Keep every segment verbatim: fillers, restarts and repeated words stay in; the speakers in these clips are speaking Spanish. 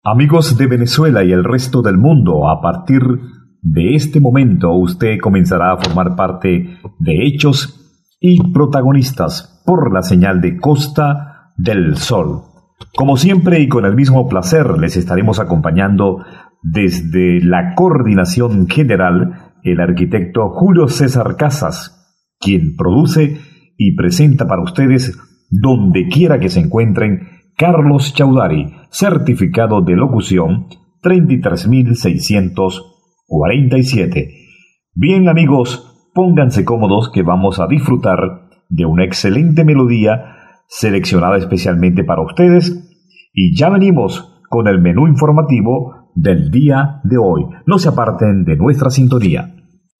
Amigos de Venezuela y el resto del mundo, a partir de este momento usted comenzará a formar parte de Hechos y Protagonistas por la señal de Costa del Sol. Como siempre y con el mismo placer les estaremos acompañando desde la coordinación general el arquitecto Julio César Casas, quien produce y presenta para ustedes donde quiera que se encuentren Carlos Chaudhary, certificado de locución treinta y tres mil seiscientos cuarenta y siete. Bien amigos, pónganse cómodos que vamos a disfrutar de una excelente melodía seleccionada especialmente para ustedes y ya venimos con el menú informativo del día de hoy. No se aparten de nuestra sintonía.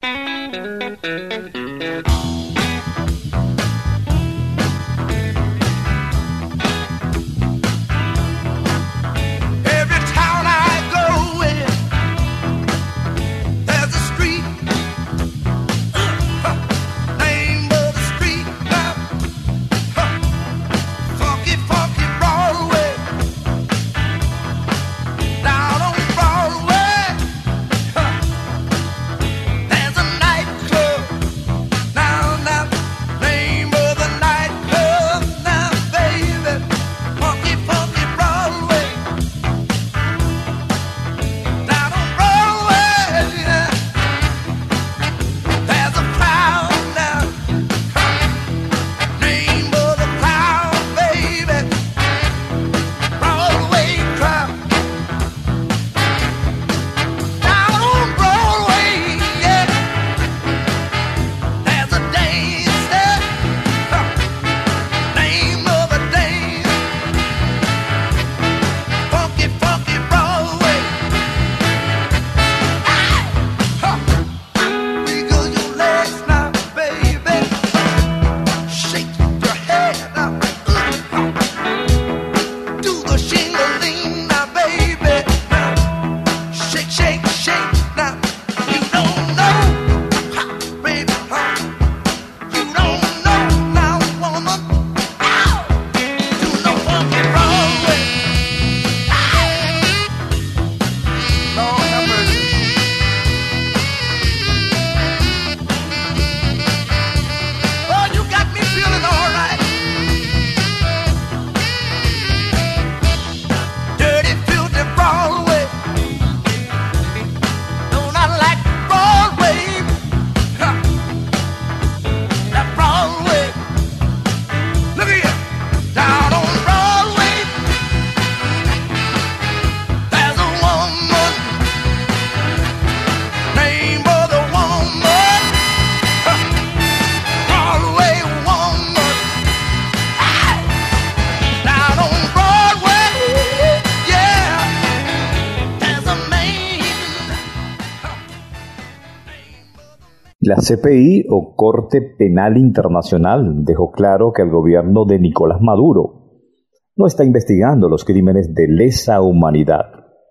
La C P I o Corte Penal Internacional dejó claro que el gobierno de Nicolás Maduro no está investigando los crímenes de lesa humanidad.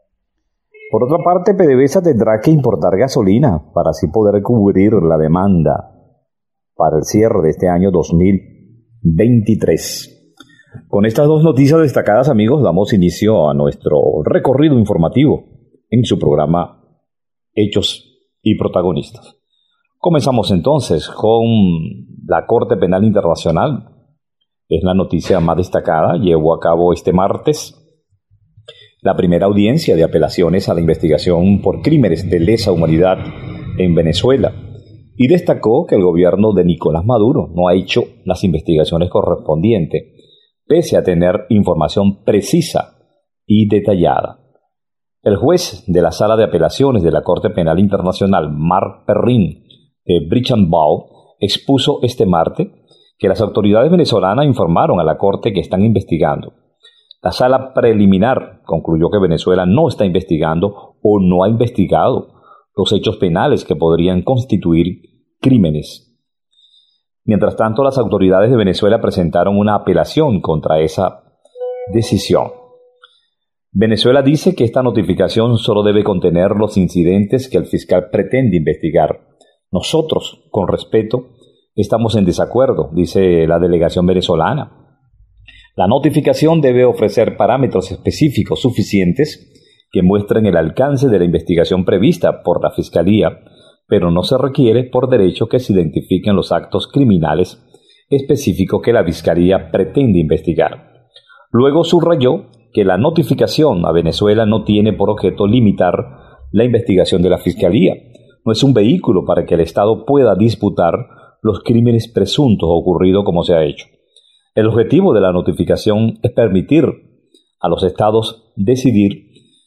Por otra parte, PDVSA tendrá que importar gasolina para así poder cubrir la demanda para el cierre de este año dos mil veintitrés. Con estas dos noticias destacadas, amigos, damos inicio a nuestro recorrido informativo en su programa Hechos y Protagonistas. Comenzamos entonces con la Corte Penal Internacional. Es la noticia más destacada. Llevó a cabo este martes la primera audiencia de apelaciones a la investigación por crímenes de lesa humanidad en Venezuela y destacó que el gobierno de Nicolás Maduro no ha hecho las investigaciones correspondientes, pese a tener información precisa y detallada. El juez de la Sala de Apelaciones de la Corte Penal Internacional, Marc Perrin, de Brichambault, expuso este martes que las autoridades venezolanas informaron a la Corte que están investigando. La sala preliminar concluyó que Venezuela no está investigando o no ha investigado los hechos penales que podrían constituir crímenes. Mientras tanto, las autoridades de Venezuela presentaron una apelación contra esa decisión. Venezuela dice que esta notificación solo debe contener los incidentes que el fiscal pretende investigar. Nosotros, con respeto, estamos en desacuerdo, dice la delegación venezolana. La notificación debe ofrecer parámetros específicos suficientes que muestren el alcance de la investigación prevista por la Fiscalía, pero no se requiere por derecho que se identifiquen los actos criminales específicos que la Fiscalía pretende investigar. Luego subrayó que la notificación a Venezuela no tiene por objeto limitar la investigación de la Fiscalía. No es un vehículo para que el Estado pueda disputar los crímenes presuntos ocurridos como se ha hecho. El objetivo de la notificación es permitir a los Estados decidir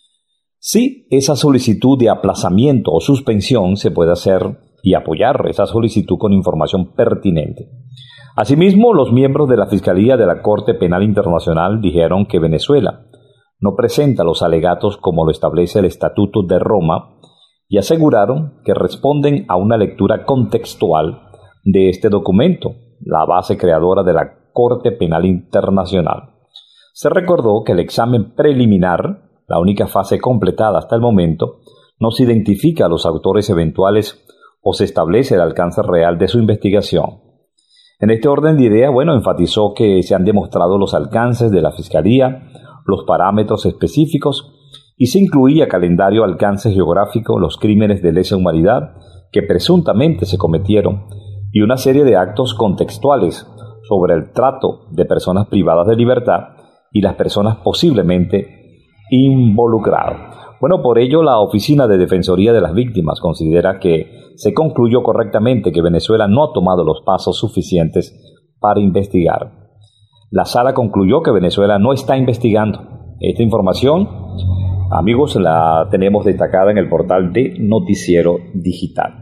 si esa solicitud de aplazamiento o suspensión se puede hacer y apoyar esa solicitud con información pertinente. Asimismo, los miembros de la Fiscalía de la Corte Penal Internacional dijeron que Venezuela no presenta los alegatos como lo establece el Estatuto de Roma y aseguraron que responden a una lectura contextual de este documento, la base creadora de la Corte Penal Internacional. Se recordó que el examen preliminar, la única fase completada hasta el momento, no se identifica a los autores eventuales o se establece el alcance real de su investigación. En este orden de ideas, bueno, enfatizó que se han demostrado los alcances de la Fiscalía, los parámetros específicos y se incluía calendario, alcance geográfico, los crímenes de lesa humanidad que presuntamente se cometieron y una serie de actos contextuales sobre el trato de personas privadas de libertad y las personas posiblemente involucradas. Bueno, por ello la Oficina de Defensoría de las Víctimas considera que se concluyó correctamente que Venezuela no ha tomado los pasos suficientes para investigar. La sala concluyó que Venezuela no está investigando. Esta información, amigos, la tenemos destacada en el portal de Noticiero Digital.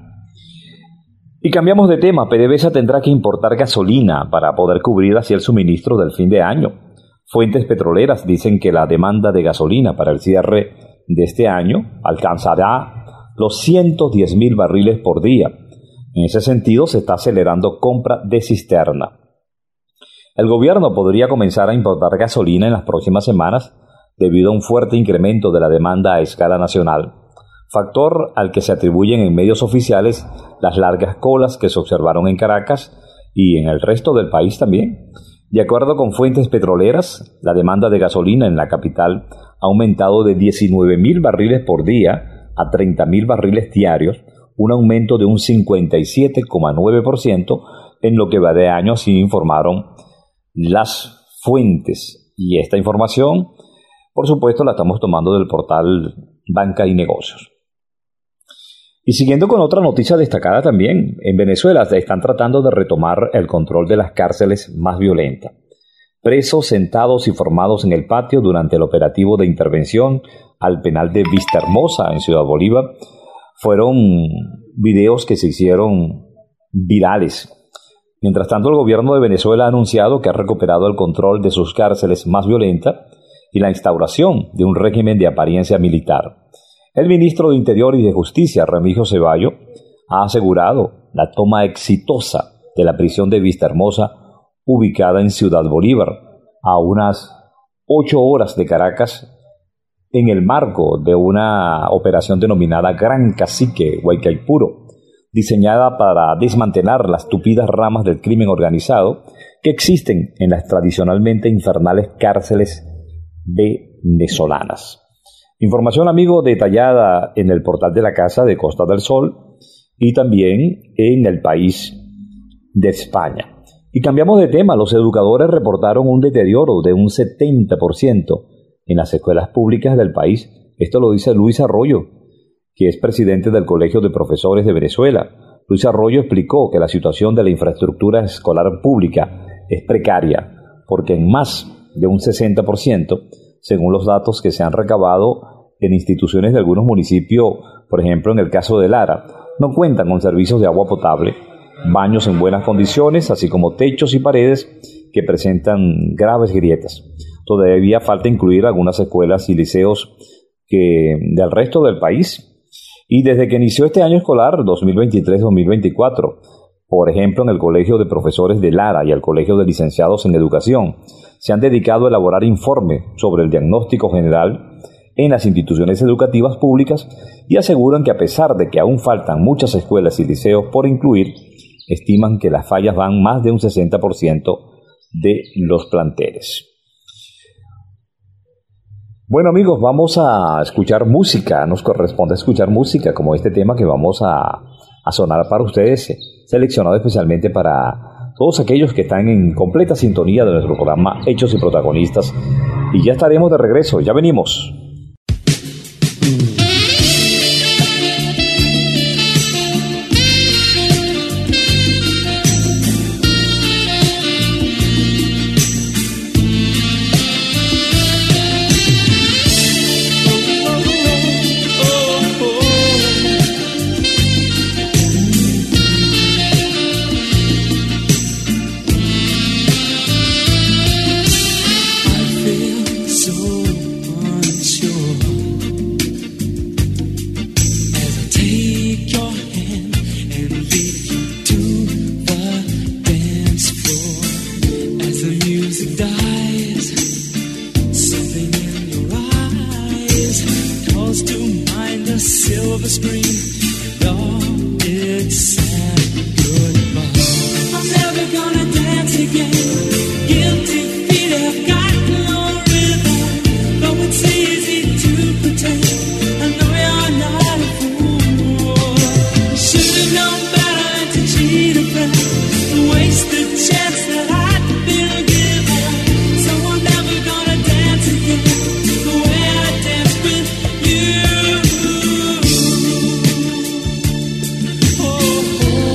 Y cambiamos de tema. PDVSA tendrá que importar gasolina para poder cubrir así el suministro del fin de año. Fuentes petroleras dicen que la demanda de gasolina para el cierre de este año alcanzará los ciento diez mil barriles por día. En ese sentido, se está acelerando compra de cisterna. El gobierno podría comenzar a importar gasolina en las próximas semanas debido a un fuerte incremento de la demanda a escala nacional, factor al que se atribuyen en medios oficiales las largas colas que se observaron en Caracas y en el resto del país también. De acuerdo con fuentes petroleras, la demanda de gasolina en la capital ha aumentado de diecinueve mil barriles por día a treinta mil barriles diarios, un aumento de un cincuenta y siete coma nueve por ciento en lo que va de año, así informaron las fuentes. Y esta información, por supuesto, la estamos tomando del portal Banca y Negocios. Y siguiendo con otra noticia destacada también, en Venezuela se están tratando de retomar el control de las cárceles más violentas. Presos sentados y formados en el patio durante el operativo de intervención al penal de Vistahermosa en Ciudad Bolívar fueron videos que se hicieron virales. Mientras tanto, el gobierno de Venezuela ha anunciado que ha recuperado el control de sus cárceles más violentas y la instauración de un régimen de apariencia militar. El ministro de Interior y de Justicia, Remigio Ceballos, ha asegurado la toma exitosa de la prisión de Vistahermosa, ubicada en Ciudad Bolívar, a unas ocho horas de Caracas, en el marco de una operación denominada Gran Cacique Guaycaipuro, diseñada para desmantelar las tupidas ramas del crimen organizado que existen en las tradicionalmente infernales cárceles venezolanas. Información, amigo, detallada en el portal de la Casa de Costa del Sol y también en El País de España. Y cambiamos de tema. Los educadores reportaron un deterioro de un setenta por ciento en las escuelas públicas del país. Esto lo dice Luis Arroyo, que es presidente del Colegio de Profesores de Venezuela. Luis Arroyo explicó que la situación de la infraestructura escolar pública es precaria, porque en más de un sesenta por ciento, según los datos que se han recabado en instituciones de algunos municipios, por ejemplo en el caso de Lara, no cuentan con servicios de agua potable, baños en buenas condiciones, así como techos y paredes que presentan graves grietas. Todavía falta incluir algunas escuelas y liceos que del resto del país. Y desde que inició este año escolar dos mil veintitrés dos mil veinticuatro, por ejemplo en el Colegio de Profesores de Lara y el Colegio de Licenciados en Educación, se han dedicado a elaborar informes sobre el diagnóstico general en las instituciones educativas públicas y aseguran que a pesar de que aún faltan muchas escuelas y liceos por incluir, estiman que las fallas van más de un sesenta por ciento de los planteles. Bueno amigos, vamos a escuchar música, nos corresponde escuchar música como este tema que vamos a, a sonar para ustedes, seleccionado especialmente para todos aquellos que están en completa sintonía de nuestro programa Hechos y Protagonistas. Y ya estaremos de regreso, ya venimos. Oh,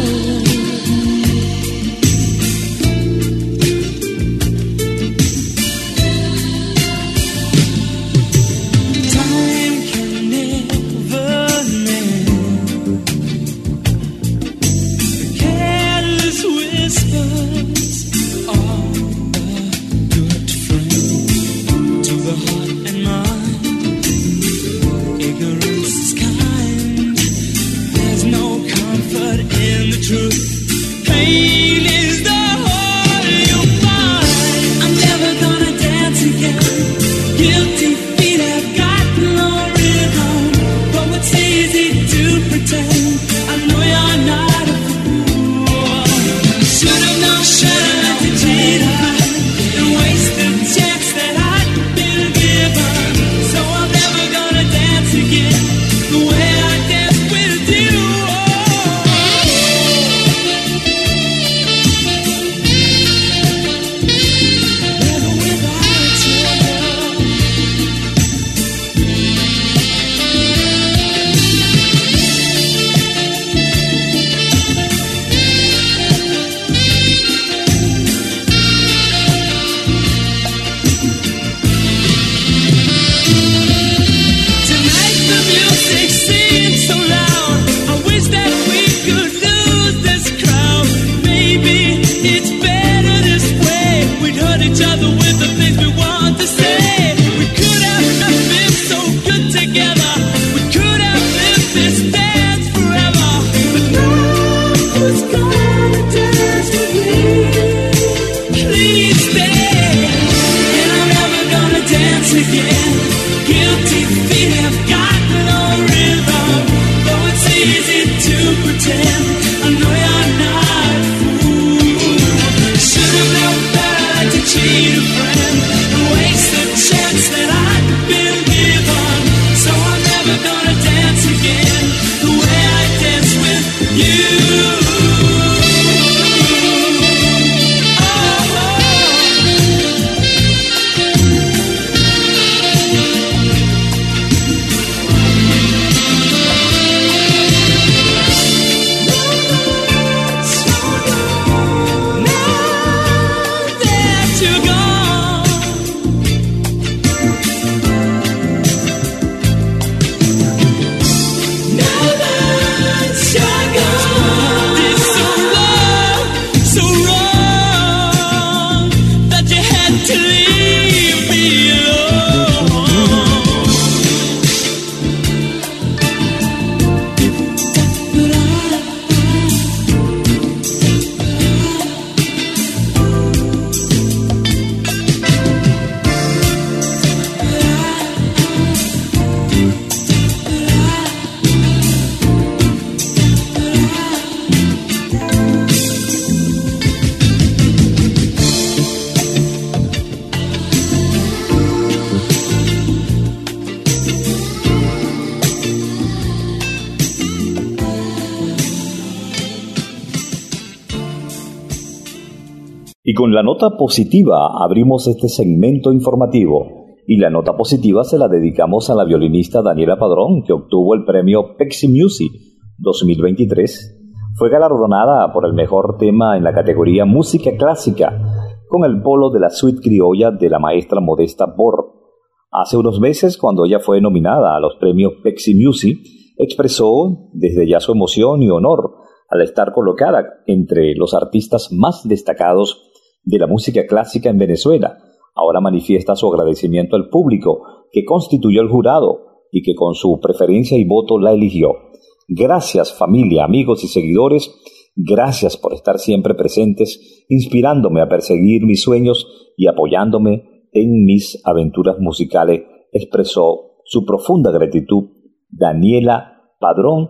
Y con la nota positiva abrimos este segmento informativo. Y la nota positiva se la dedicamos a la violinista Daniela Padrón, que obtuvo el premio Pexi Music dos mil veintitrés. Fue galardonada por el mejor tema en la categoría Música Clásica, con el polo de la suite criolla de la maestra Modesta Bor. Hace unos meses, cuando ella fue nominada a los premios Pexi Music, expresó desde ya su emoción y honor al estar colocada entre los artistas más destacados de la música clásica en Venezuela. Ahora manifiesta su agradecimiento al público que constituyó el jurado y que con su preferencia y voto la eligió. Gracias, familia, amigos y seguidores. Gracias por estar siempre presentes, inspirándome a perseguir mis sueños y apoyándome en mis aventuras musicales, expresó su profunda gratitud Daniela Padrón,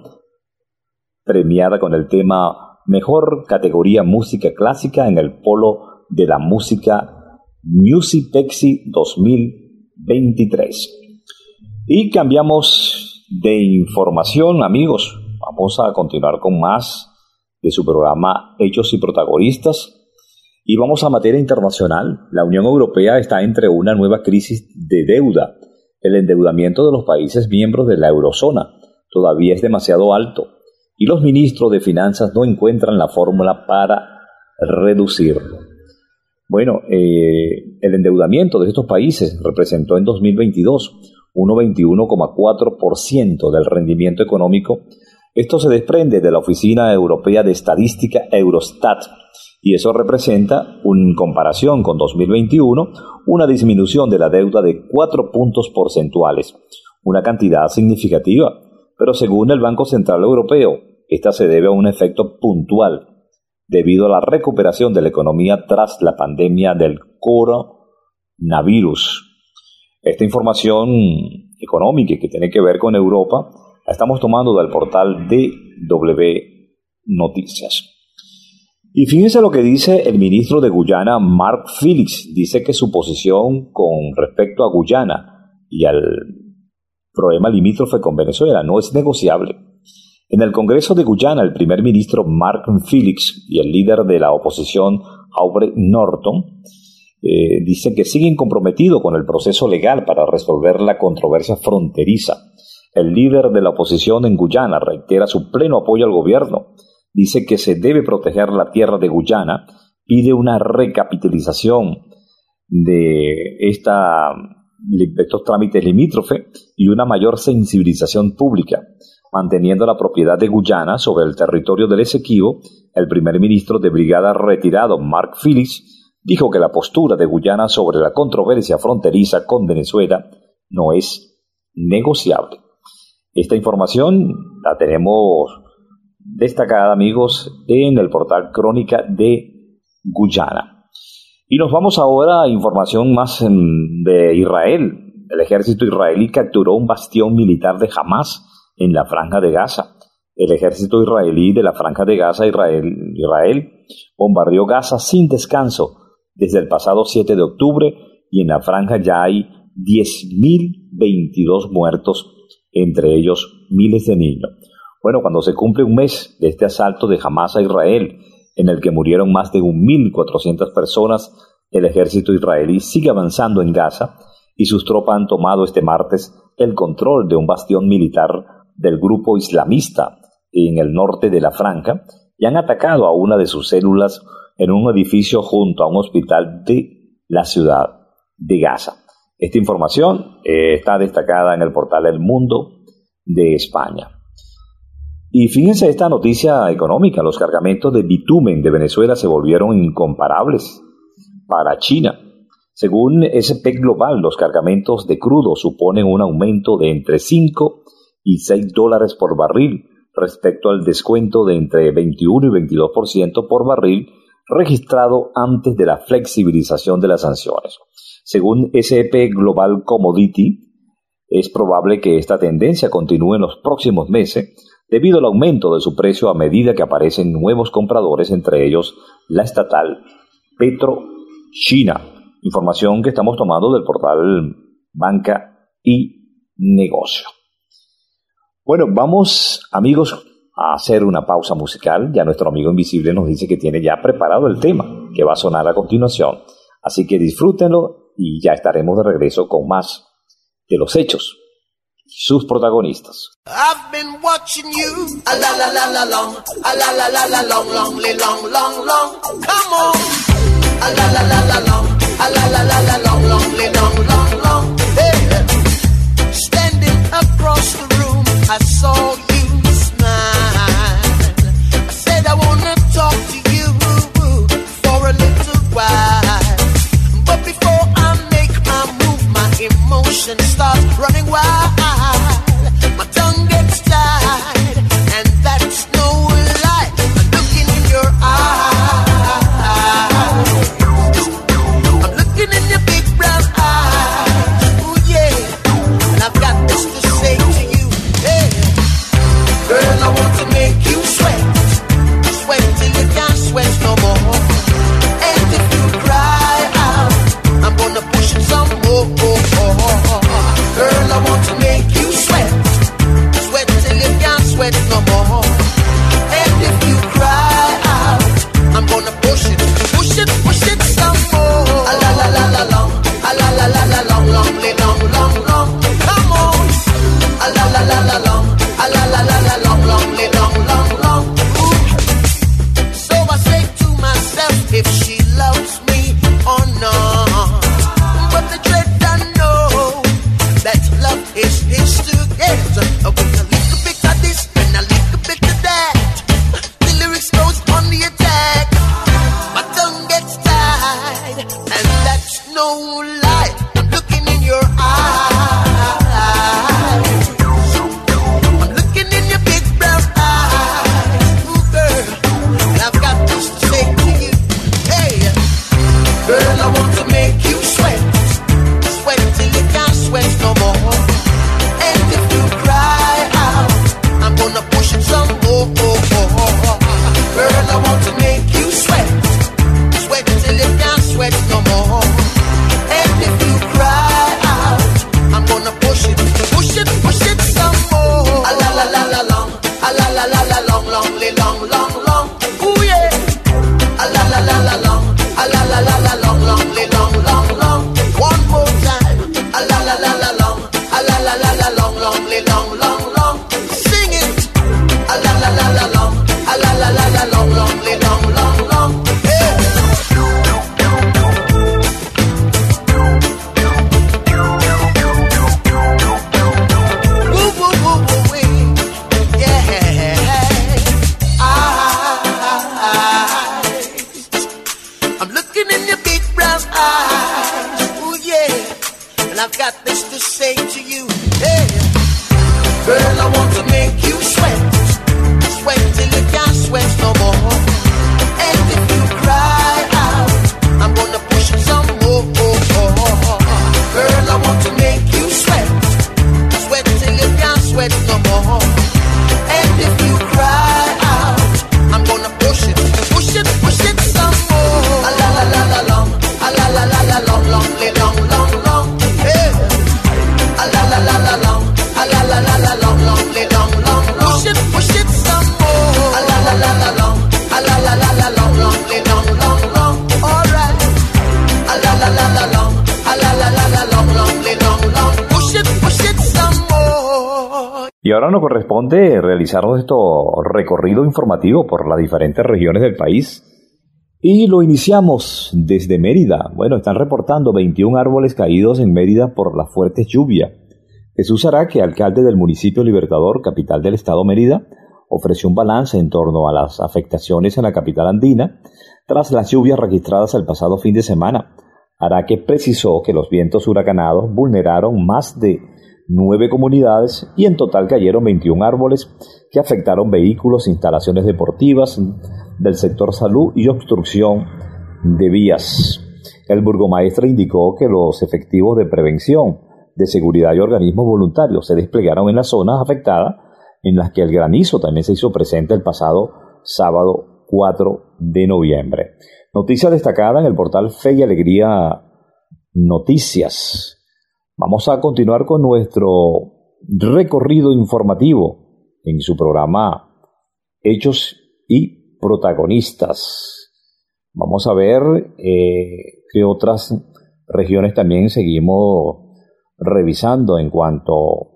premiada con el tema Mejor Categoría Música Clásica en el polo de la música Music Pexi dos mil veintitrés. Y cambiamos de información, amigos. Vamos a continuar con más de su programa Hechos y Protagonistas. Y vamos a materia internacional. La Unión Europea está entre una nueva crisis de deuda. El endeudamiento de los países miembros de la eurozona todavía es demasiado alto y los ministros de finanzas no encuentran la fórmula para reducirlo. Bueno, eh, el endeudamiento de estos países representó en dos mil veintidós un noventa y uno coma cuatro por ciento del rendimiento económico. Esto se desprende de la Oficina Europea de Estadística Eurostat, y eso representa, en comparación con dos mil veintiuno, una disminución de la deuda de cuatro puntos porcentuales, una cantidad significativa, pero según el Banco Central Europeo, esta se debe a un efecto puntual debido a la recuperación de la economía tras la pandemia del coronavirus. Esta información económica que tiene que ver con Europa la estamos tomando del portal D W Noticias. Y fíjense lo que dice el ministro de Guyana, Mark Felix. Dice que su posición con respecto a Guyana y al problema limítrofe con Venezuela no es negociable. En el Congreso de Guyana, el primer ministro Mark Felix y el líder de la oposición, Aubrey Norton, eh, dicen que siguen comprometidos con el proceso legal para resolver la controversia fronteriza. El líder de la oposición en Guyana reitera su pleno apoyo al gobierno. Dice que se debe proteger la tierra de Guyana, pide una recapitalización de esta, estos trámites limítrofes y una mayor sensibilización pública. Manteniendo la propiedad de Guyana sobre el territorio del Esequibo, el primer ministro de brigada retirado, Mark Felix, dijo que la postura de Guyana sobre la controversia fronteriza con Venezuela no es negociable. Esta información la tenemos destacada, amigos, en el portal Crónica de Guyana. Y nos vamos ahora a información más de Israel. El ejército israelí capturó un bastión militar de Hamás en la Franja de Gaza. El ejército israelí de la Franja de Gaza, Israel, Israel, bombardeó Gaza sin descanso desde el pasado siete de octubre y en la franja ya hay diez mil veintidós muertos, entre ellos miles de niños. Bueno, cuando se cumple un mes de este asalto de Hamás a Israel, en el que murieron más de mil cuatrocientas personas, el ejército israelí sigue avanzando en Gaza y sus tropas han tomado este martes el control de un bastión militar del grupo islamista en el norte de la franja y han atacado a una de sus células en un edificio junto a un hospital de la ciudad de Gaza. Esta información eh, está destacada en el portal El Mundo de España. Y fíjense esta noticia económica: los cargamentos de bitumen de Venezuela se volvieron incomparables para China. Según S and P Global, los cargamentos de crudo suponen un aumento de entre cinco y seis dólares por barril respecto al descuento de entre veintiuno y veintidós por ciento por barril registrado antes de la flexibilización de las sanciones. Según S and P Global Commodity, es probable que esta tendencia continúe en los próximos meses debido al aumento de su precio a medida que aparecen nuevos compradores, entre ellos la estatal PetroChina. Información que estamos tomando del portal Banca y Negocio. Bueno, vamos, amigos, a hacer una pausa musical. Ya nuestro amigo invisible nos dice que tiene ya preparado el tema que va a sonar a continuación. Así que disfrútenlo y ya estaremos de regreso con más de los hechos y sus protagonistas. I've been watching you a la la la la long, a la la la la long, long, long, long, long. Come on, a la la la la long, a la la la la long, long, long, long, long. Hey, standing across the room, I saw you smile. I said I wanna talk to you for a little while, but before I make my move, my emotions start running wild. My tongue gets tied, and that's no lie. I'm looking in your eyes. I'm looking in your big brown eyes. Oh yeah, and I've got this to say to you. Hey, girl, I want to make you sweat, sweat till you can't sweat no more. And if you cry out, I'm gonna push it some more. Girl, I want to make you sweat, sweat till you can't sweat no more. And if you cry out, I'm gonna push it, push it, push it some more. A la la la la long, a la la la la long, long, long, long, long. Come on. A la la la la long, a la la la la long, long, long, long, long. Ooh. So I say to myself, if she loves me or not. But the dread I know that love is his together. With a little bit of this and a little bit of that, the lyrics goes on the attack. My tongue gets tied, and that's no lie. I'm looking in your eyes. I'm looking in your big brown eyes. Ooh, girl, and I've got this to say to you. Hey, girl, I want to make you sweat, sweat till you can't sweat no more. And if you cry out, I'm gonna push it some more. Girl, I want to make you sweat, sweat till you can't sweat no more. And if you cry out, I'm gonna push it, push it, push it some more. A la la la la long, a la la la la long, long, long, long, long. Ooh yeah. A la la la la long, a la la la la long, long, long, long, long. One more time. A la la la la long, a la la la la long, long, long, long, long. Sing it. A la la la la long, a la la la la long, long, long, long, long. Hey. Woo, woo, woo, woo, wee. Yeah. Eyes. I'm looking in your big brown eyes. Ooh yeah. And I've got this to say to you. Hey, girl, I want to make you sweat, sweat till you can't sweat no more. And if you cry out, I'm gonna push it some more. Girl, I want to make you sweat, sweat till you can't sweat no more. And if you cry out, I'm gonna push it, push it, push it some more. A la la la la long, a la la la la long, long, long, long, long. Hey, a la la la la long, a la la la la long, long, long, long, long. Push it, push it some more. A la la la la long, a la la la la long, long, long, long, long. All right. A la la la la long, a la la la la long, long, long, long. Push it, push it some more. Y ahora nos corresponde realizar nuestro recorrido informativo por las diferentes regiones del país. Y lo iniciamos desde Mérida. Bueno, están reportando veintiún árboles caídos en Mérida por las fuertes lluvias. Jesús Araque, alcalde del municipio Libertador, capital del estado Mérida, ofreció un balance en torno a las afectaciones en la capital andina tras las lluvias registradas el pasado fin de semana. Araque precisó que los vientos huracanados vulneraron más de nueve comunidades y en total cayeron veintiún árboles que afectaron vehículos, instalaciones deportivas del sector salud y obstrucción de vías. El burgomaestre indicó que los efectivos de prevención, de seguridad y organismos voluntarios se desplegaron en las zonas afectadas, en las que el granizo también se hizo presente el pasado sábado cuatro de noviembre. Noticia destacada en el portal Fe y Alegría Noticias. Vamos a continuar con nuestro recorrido informativo en su programa hechos y protagonistas. Vamos a ver eh, qué otras regiones también seguimos revisando en cuanto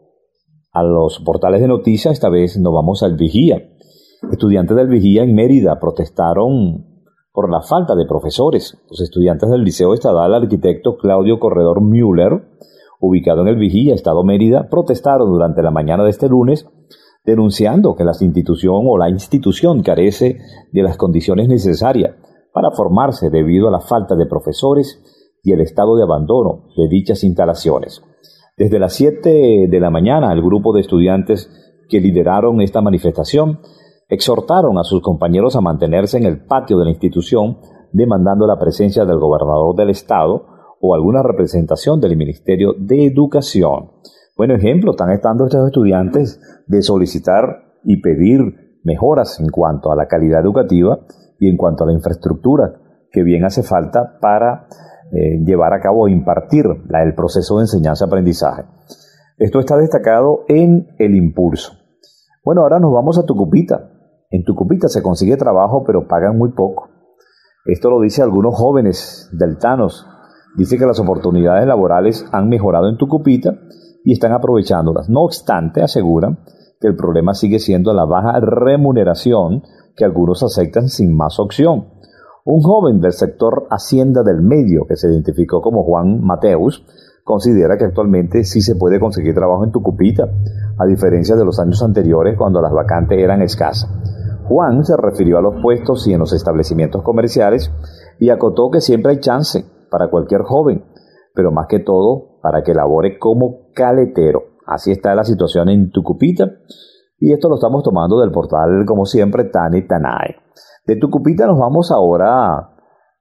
a los portales de noticias. Esta vez nos vamos al Vigía. Estudiantes del Vigía en Mérida protestaron por la falta de profesores. Los estudiantes del Liceo Estatal Arquitecto Claudio Corredor Müller, ubicado en el Vigía, Estado Mérida, protestaron durante la mañana de este lunes, denunciando que la institución o la institución carece de las condiciones necesarias para formarse debido a la falta de profesores y el estado de abandono de dichas instalaciones. Desde las siete de la mañana, el grupo de estudiantes que lideraron esta manifestación exhortaron a sus compañeros a mantenerse en el patio de la institución, demandando la presencia del gobernador del estado o alguna representación del Ministerio de Educación. Buen ejemplo están estando estos estudiantes de solicitar y pedir mejoras en cuanto a la calidad educativa y en cuanto a la infraestructura que bien hace falta para eh, llevar a cabo o impartir la, el proceso de enseñanza-aprendizaje. Esto está destacado en El Impulso. Bueno, ahora nos vamos a Tucupita. En Tucupita se consigue trabajo, pero pagan muy poco. Esto lo dice algunos jóvenes deltanos. Dice que las oportunidades laborales han mejorado en Tucupita y están aprovechándolas. No obstante, aseguran que el problema sigue siendo la baja remuneración que algunos aceptan sin más opción. Un joven del sector Hacienda del Medio, que se identificó como Juan Mateus, considera que actualmente sí se puede conseguir trabajo en Tucupita, a diferencia de los años anteriores cuando las vacantes eran escasas. Juan se refirió a los puestos y en los establecimientos comerciales y acotó que siempre hay chance para cualquier joven, pero más que todo para que labore como caletero. Así está la situación en Tucupita y esto lo estamos tomando del portal, como siempre, Tani Tanay. De Tucupita nos vamos ahora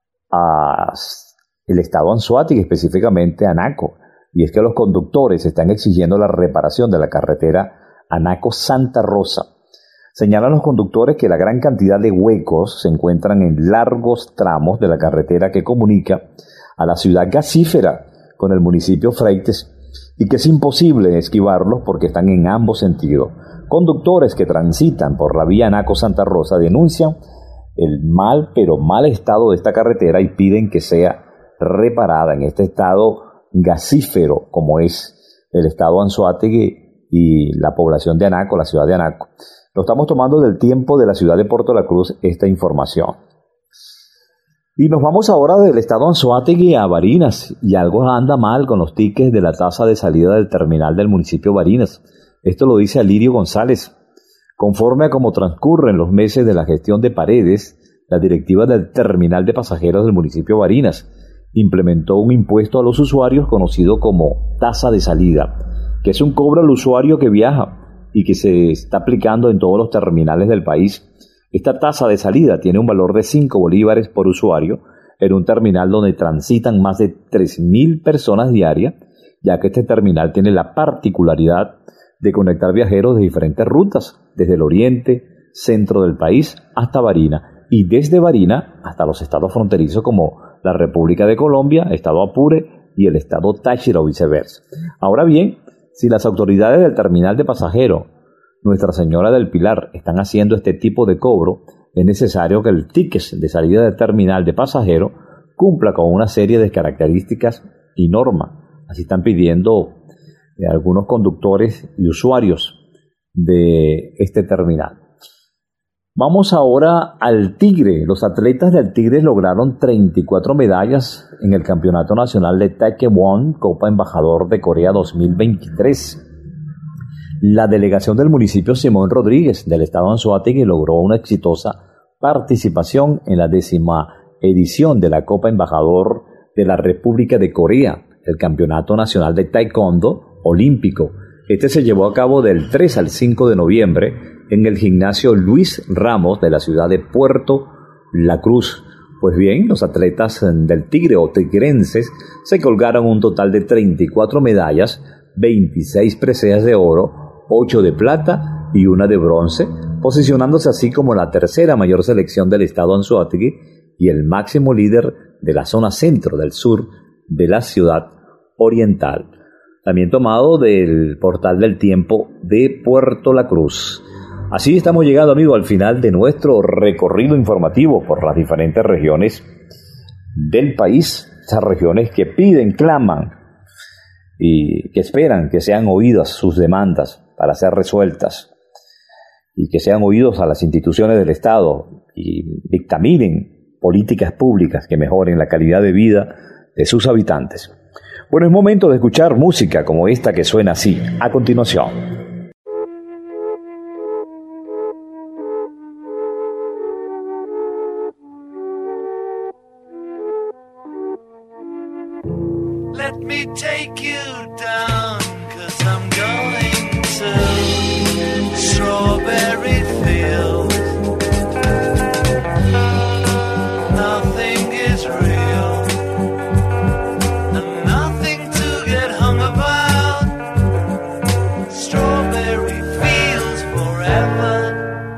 a el estado Anzoátegui, específicamente Anaco, y es que los conductores están exigiendo la reparación de la carretera Anaco-Santa Rosa. Señalan los conductores que la gran cantidad de huecos se encuentran en largos tramos de la carretera que comunica a la ciudad gasífera con el municipio Freites y que es imposible esquivarlos porque están en ambos sentidos. Conductores que transitan por la vía Anaco-Santa Rosa denuncian el mal, pero mal estado de esta carretera y piden que sea reparada en este estado gasífero como es el estado Anzoátegui y la población de Anaco, la ciudad de Anaco. Lo estamos tomando del tiempo de la ciudad de Puerto La Cruz, esta información. Y nos vamos ahora del estado Anzoátegui a Barinas, y algo anda mal con los tickets de la tasa de salida del terminal del municipio Barinas. Esto lo dice Alirio González. Conforme a cómo transcurren los meses de la gestión de Paredes, la directiva del terminal de pasajeros del municipio Barinas implementó un impuesto a los usuarios conocido como tasa de salida, que es un cobro al usuario que viaja y que se está aplicando en todos los terminales del país. Esta tasa de salida tiene un valor de cinco bolívares por usuario en un terminal donde transitan más de tres mil personas diarias, ya que este terminal tiene la particularidad de conectar viajeros de diferentes rutas, desde el oriente, centro del país hasta Barinas, y desde Barinas hasta los estados fronterizos como la República de Colombia, Estado Apure y el Estado Táchira o viceversa. Ahora bien, si las autoridades del terminal de pasajeros Nuestra Señora del Pilar están haciendo este tipo de cobro, es necesario que el ticket de salida del terminal de pasajeros cumpla con una serie de características y normas. Así están pidiendo eh, algunos conductores y usuarios de este terminal. Vamos ahora al Tigre. Los atletas del Tigre lograron treinta y cuatro medallas en el Campeonato Nacional de Taekwondo Copa Embajador de Corea dos mil veintitrés. La delegación del municipio Simón Rodríguez del estado Anzoátegui logró una exitosa participación en la décima edición de la Copa Embajador de la República de Corea, el Campeonato Nacional de Taekwondo Olímpico. Este se llevó a cabo del tres al cinco de noviembre en el gimnasio Luis Ramos de la ciudad de Puerto La Cruz. Pues bien, los atletas del Tigre o tigrenses se colgaron un total de treinta y cuatro medallas, veintiséis preseas de oro, ocho de plata y una de bronce, posicionándose así como la tercera mayor selección del estado Anzoátegui y el máximo líder de la zona centro del sur de la ciudad oriental. También tomado del portal del Tiempo de Puerto La Cruz. Así estamos llegando, amigo, al final de nuestro recorrido informativo por las diferentes regiones del país, esas regiones que piden, claman y que esperan que sean oídas sus demandas para ser resueltas y que sean oídos a las instituciones del Estado y dictaminen políticas públicas que mejoren la calidad de vida de sus habitantes. Bueno, es momento de escuchar música como esta que suena así, a continuación. Let me take you down, 'cause I'm going to Strawberry Fields. Nothing is real, and nothing to get hung about. Strawberry Fields forever.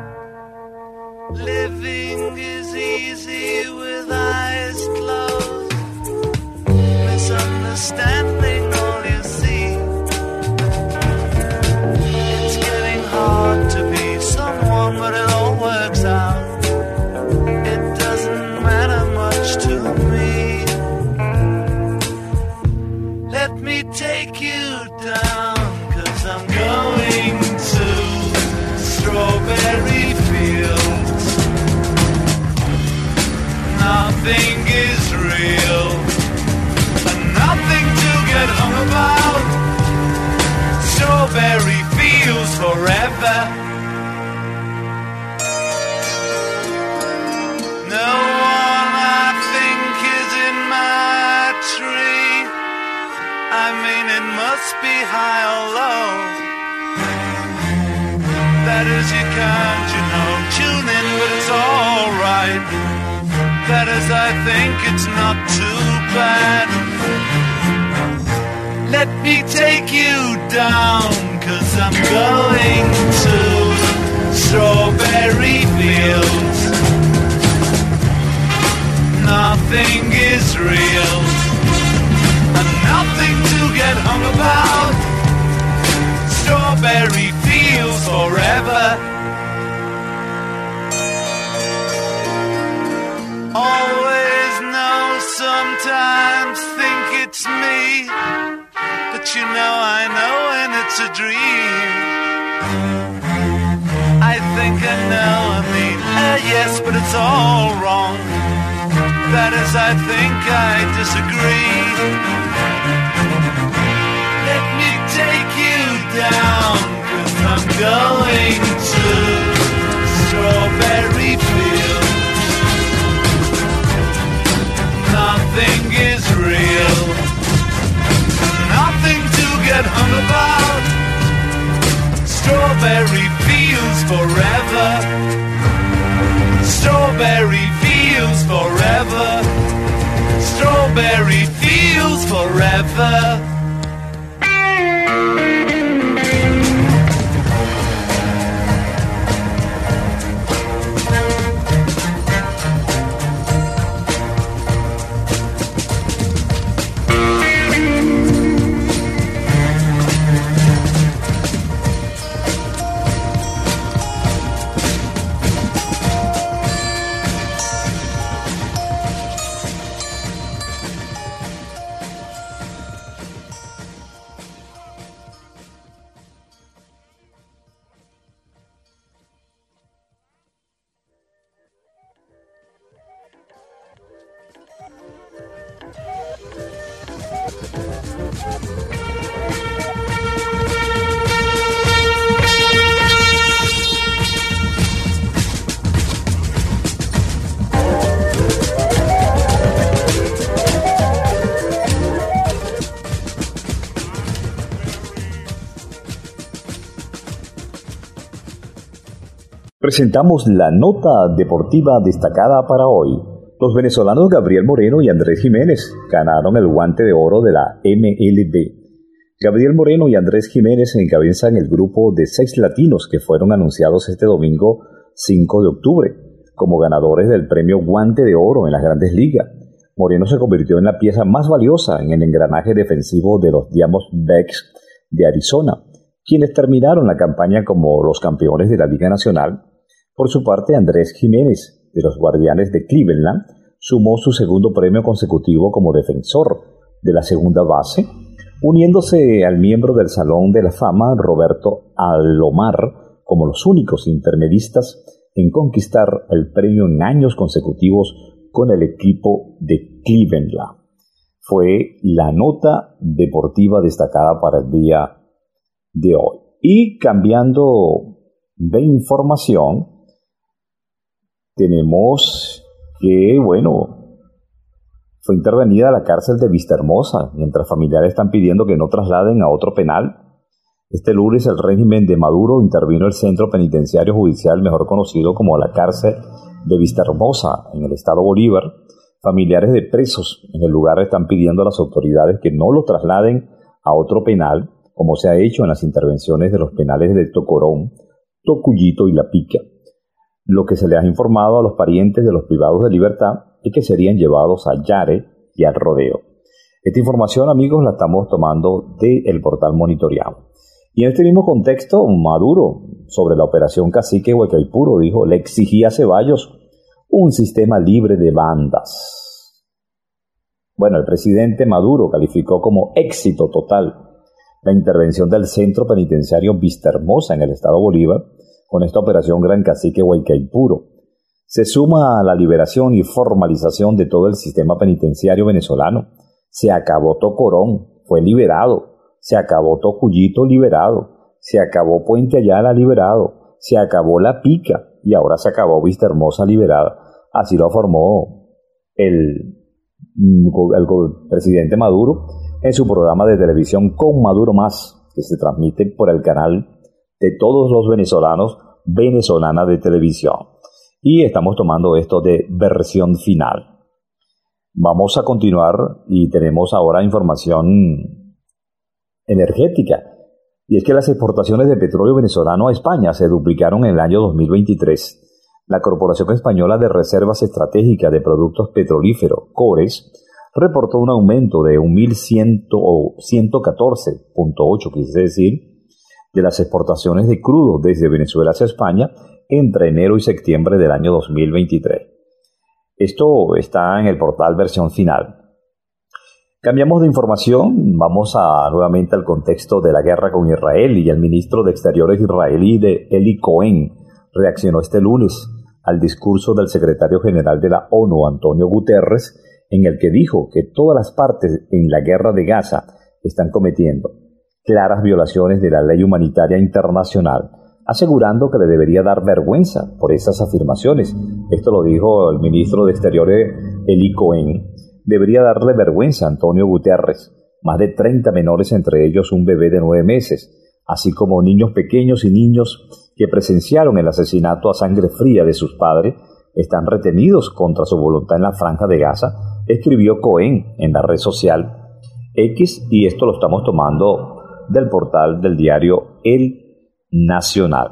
Living is easy with eyes closed. Misunderstanding all you see. It's getting hard to be someone, but it all works out. It doesn't matter much to me. Let me take you down, 'cause I'm going to Strawberry Fields. Nothing is real, nothing to get hung about. Strawberry Fields forever. No one I think is in my tree. I mean, it must be high or low. That is, you can't, you know, tune in, but it's alright. That is, I think it's not too bad. Let me take you down, 'cause I'm going to Strawberry Fields. Nothing is real, and nothing to get hung about. Strawberry Fields forever. Always know, sometimes think it's me, but you know I know when it's a dream. I think I know, I mean, uh, yes, but it's all wrong. That is, I think I disagree. Let me take you down, 'cause I'm going to Strawberry Fields. Nothing is real, nothing to get hung about. Strawberry Fields forever. Strawberry Fields forever. Strawberry Fields forever. Presentamos la nota deportiva destacada para hoy. Los venezolanos Gabriel Moreno y Andrés Jiménez ganaron el guante de oro de la M L B. Gabriel Moreno y Andrés Jiménez encabezan el grupo de seis latinos que fueron anunciados este domingo cinco de octubre como ganadores del premio Guante de Oro en las Grandes Ligas. Moreno se convirtió en la pieza más valiosa en el engranaje defensivo de los Diamondbacks de Arizona, quienes terminaron la campaña como los campeones de la Liga Nacional. Por su parte, Andrés Jiménez, de los Guardianes de Cleveland, sumó su segundo premio consecutivo como defensor de la segunda base, uniéndose al miembro del Salón de la Fama, Roberto Alomar, como los únicos intermedistas en conquistar el premio en años consecutivos con el equipo de Cleveland. Fue la nota deportiva destacada para el día de hoy. Y cambiando de información, tenemos que, bueno, fue intervenida la cárcel de Vistahermosa, mientras familiares están pidiendo que no trasladen a otro penal. Este lunes el régimen de Maduro intervino el centro penitenciario judicial, mejor conocido como la cárcel de Vistahermosa, en el estado Bolívar. Familiares de presos en el lugar están pidiendo a las autoridades que no lo trasladen a otro penal, como se ha hecho en las intervenciones de los penales de Tocorón, Tocuyito y La Pica. Lo que se les ha informado a los parientes de los privados de libertad es que serían llevados a Yare y al Rodeo. Esta información, amigos, la estamos tomando del portal Monitoreamos. Y en este mismo contexto, Maduro, sobre la operación Cacique Huaycaipuro, dijo, le exigía a Ceballos un sistema libre de bandas. Bueno, el presidente Maduro calificó como éxito total la intervención del centro penitenciario Vistahermosa en el estado Bolívar con esta operación Gran Cacique Huaycaipuro. Se suma a la liberación y formalización de todo el sistema penitenciario venezolano. Se acabó Tocorón, fue liberado. Se acabó Tocuyito, liberado. Se acabó Puente Ayala, liberado. Se acabó La Pica y ahora se acabó Vistahermosa, liberada. Así lo formó el, el presidente Maduro en su programa de televisión Con Maduro Más, que se transmite por el canal de todos los venezolanos, Venezolana de Televisión. Y estamos tomando esto de versión final. Vamos a continuar y tenemos ahora información energética. Y es que las exportaciones de petróleo venezolano a España se duplicaron en el año dos mil veintitrés. La Corporación Española de Reservas Estratégicas de Productos Petrolíferos, CORES, reportó un aumento de mil ciento catorce punto ocho, quise decir, de las exportaciones de crudo desde Venezuela hacia España entre enero y septiembre del año dos mil veintitrés. Esto está en el portal versión final. Cambiamos de información, vamos a, nuevamente al contexto de la guerra con Israel, y el ministro de Exteriores israelí de Eli Cohen reaccionó este lunes al discurso del secretario general de la ONU, Antonio Guterres, en el que dijo que todas las partes en la guerra de Gaza están cometiendo claras violaciones de la ley humanitaria internacional, asegurando que le debería dar vergüenza por esas afirmaciones. Esto lo dijo el ministro de Exteriores Eli Cohen. Debería darle vergüenza a Antonio Guterres. Más de treinta menores, entre ellos un bebé de nueve meses, así como niños pequeños y niños que presenciaron el asesinato a sangre fría de sus padres, están retenidos contra su voluntad en la Franja de Gaza, escribió Cohen en la red social X, y esto lo estamos tomando del portal del diario El Nacional.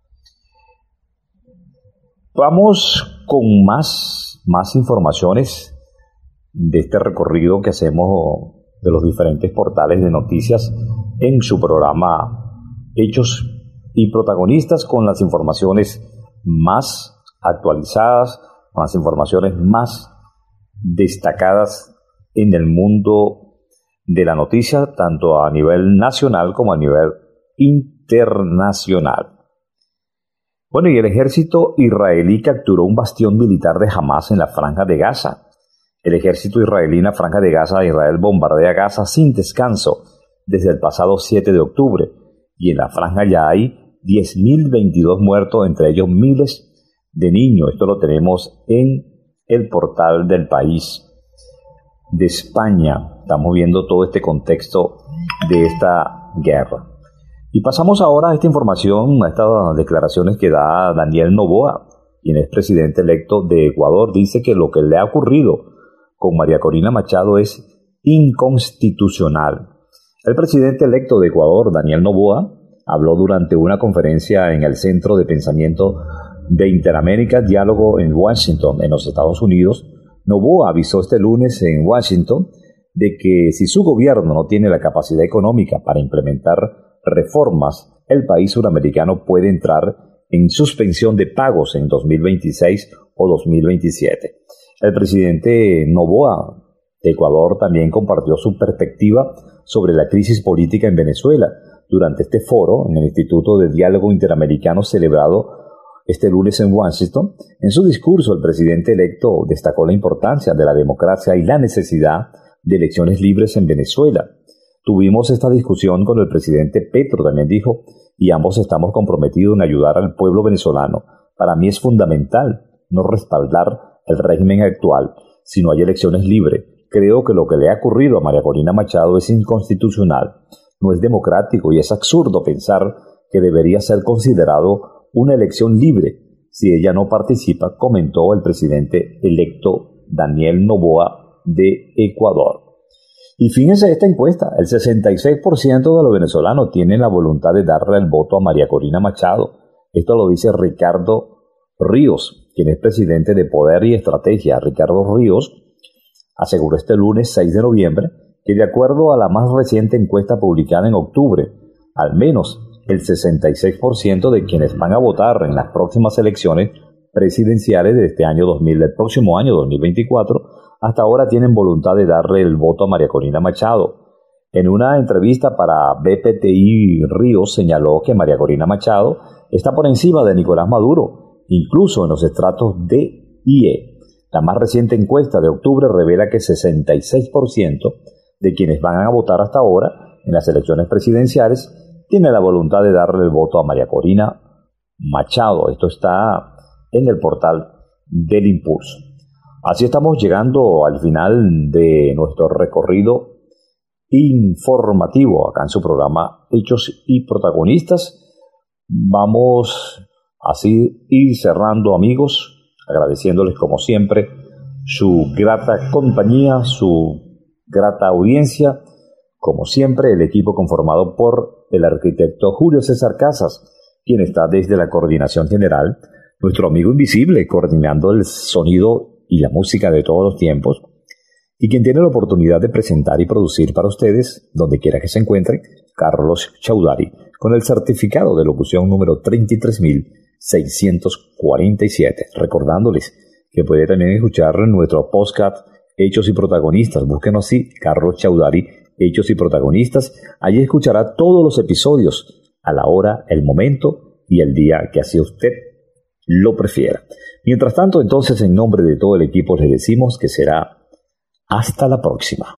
Vamos con más, más informaciones de este recorrido que hacemos de los diferentes portales de noticias en su programa Hechos y Protagonistas, con las informaciones más actualizadas, con las informaciones más destacadas en el mundo de la noticia, tanto a nivel nacional como a nivel internacional. Bueno, y el ejército israelí capturó un bastión militar de Hamás en la Franja de Gaza. El ejército israelí en la Franja de Gaza, Israel bombardea Gaza sin descanso desde el pasado siete de octubre, y en la franja ya hay diez mil veintidós muertos, entre ellos miles de niños. Esto lo tenemos en el portal del País de España. Estamos viendo todo este contexto de esta guerra. Y pasamos ahora a esta información, a estas declaraciones que da Daniel Noboa, quien es presidente electo de Ecuador. Dice que lo que le ha ocurrido con María Corina Machado es inconstitucional. El presidente electo de Ecuador, Daniel Noboa, habló durante una conferencia en el Centro de Pensamiento de Interamérica Diálogo en Washington, en los Estados Unidos. Noboa avisó este lunes en Washington de que si su gobierno no tiene la capacidad económica para implementar reformas, el país suramericano puede entrar en suspensión de pagos en dos mil veintiséis o dos mil veintisiete. El presidente Noboa de Ecuador también compartió su perspectiva sobre la crisis política en Venezuela durante este foro en el Instituto de Diálogo Interamericano celebrado este lunes en Washington. En su discurso, el presidente electo destacó la importancia de la democracia y la necesidad de elecciones libres en Venezuela. Tuvimos esta discusión con el presidente Petro, también dijo, y ambos estamos comprometidos en ayudar al pueblo venezolano. Para mí es fundamental no respaldar el régimen actual si no hay elecciones libres. Creo que lo que le ha ocurrido a María Corina Machado es inconstitucional, no es democrático y es absurdo pensar que debería ser considerado una elección libre si ella no participa, comentó el presidente electo Daniel Noboa de Ecuador. Y fíjense esta encuesta, el sesenta y seis por ciento de los venezolanos tienen la voluntad de darle el voto a María Corina Machado. Esto lo dice Ricardo Ríos, quien es presidente de Poder y Estrategia. Ricardo Ríos aseguró este lunes seis de noviembre que de acuerdo a la más reciente encuesta publicada en octubre, al menos el sesenta y seis por ciento de quienes van a votar en las próximas elecciones presidenciales de este año dos mil, del próximo año dos mil veinticuatro, hasta ahora tienen voluntad de darle el voto a María Corina Machado. En una entrevista para B P T I, Ríos señaló que María Corina Machado está por encima de Nicolás Maduro, incluso en los estratos D y E. La más reciente encuesta de octubre revela que sesenta y seis por ciento de quienes van a votar hasta ahora en las elecciones presidenciales tiene la voluntad de darle el voto a María Corina Machado. Esto está en el portal del Impulso. Así estamos llegando al final de nuestro recorrido informativo acá en su programa Hechos y Protagonistas. Vamos así ir cerrando, amigos, agradeciéndoles como siempre su grata compañía, su grata audiencia. Como siempre, el equipo conformado por el arquitecto Julio César Casas, quien está desde la coordinación general, nuestro amigo invisible coordinando el sonido y la música de todos los tiempos, y quien tiene la oportunidad de presentar y producir para ustedes, donde quiera que se encuentren, Carlos Chaudhary, con el certificado de locución número treinta y tres mil seiscientos cuarenta y siete. Recordándoles que puede también escuchar nuestro podcast Hechos y Protagonistas. Búsquenos así, Carlos Chaudhary, Hechos y Protagonistas. Allí escuchará todos los episodios a la hora, el momento y el día que así usted lo prefiera. Mientras tanto, entonces, en nombre de todo el equipo les decimos que será hasta la próxima.